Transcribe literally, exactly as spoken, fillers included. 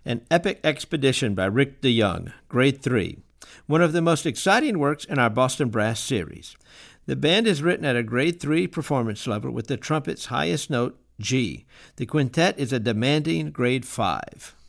An Epic Expedition by Rick DeYoung, Grade three, one of the most exciting works in our Boston Brass series. The band is written at a Grade three performance level with the trumpet's highest note, G. The quintet is a demanding Grade five.